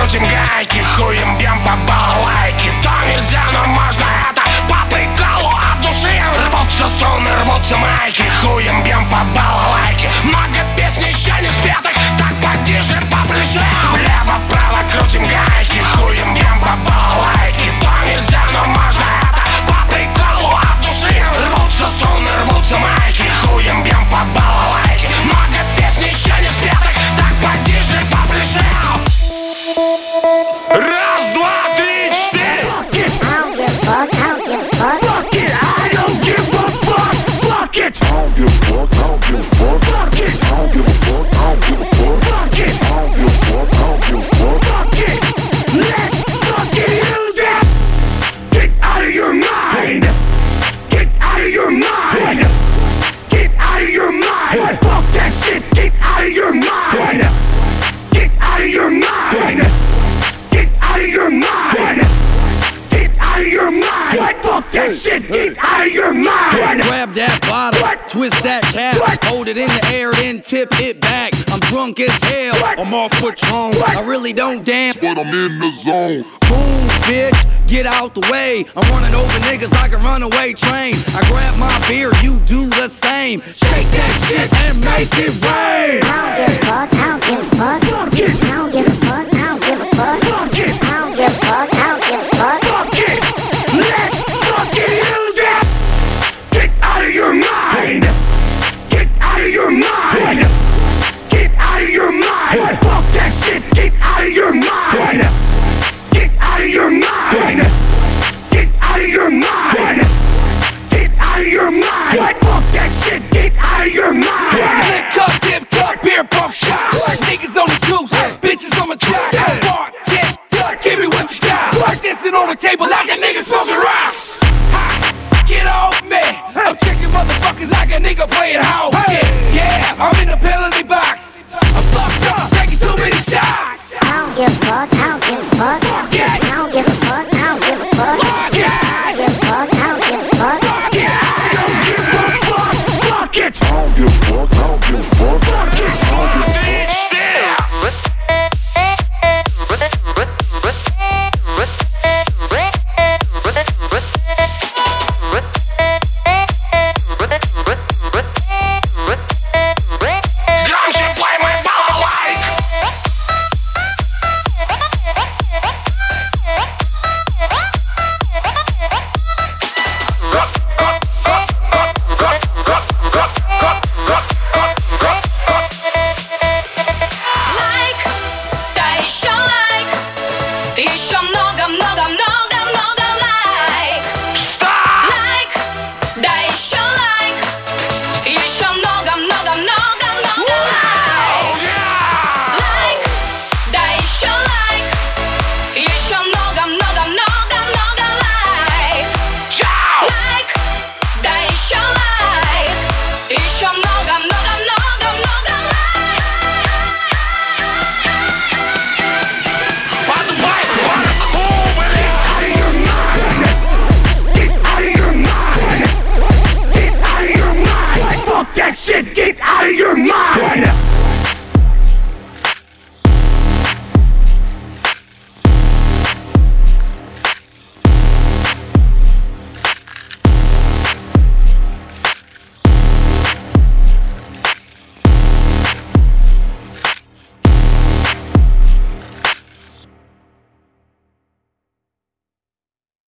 крутим гайки, хуем бьем по балалайке. То нельзя, но можно это по приколу от души. Рвутся струны, рвутся майки, хуем бьем по балалайке. Много песен еще не спетых, так поди же по плечам. Влево-право крутим гайки, хуем бьем по балалайке. То нельзя, но можно это по приколу от души. Рвутся струны, рвутся майки, хуем бьем по балалайке. Много песен еще не спетых, так поди же по плечам. Раз, два, три, четыре. Fuck it, I don't give a fuck. Fuck it, I don't give a fuck. I don't give a fuck. Fuck it, I don't give a fuck. I don't give a fuck. Fuck it, I don't give a fuck. I don't give a fuck. Fuck it, let's fucking use it. Get out of your mind. Get out of your mind. Get out of your mind. Fuck that shit. Get out of your mind. Get out of your mind. Get out of your mind. Get out of your mind. What? Fuck that shit. Get out of your mind. Grab that bottle, twist that cap, hold it in the air, then tip it back. I'm drunk as hell, I'm off Patron. I really don't dance, but I'm in the zone. Boom, bitch, get out the way. I'm running over niggas like a runaway train. I grab my beer, you do the same. Shake that shit and make it rain. I don't give a fuck, I don't give a fuck.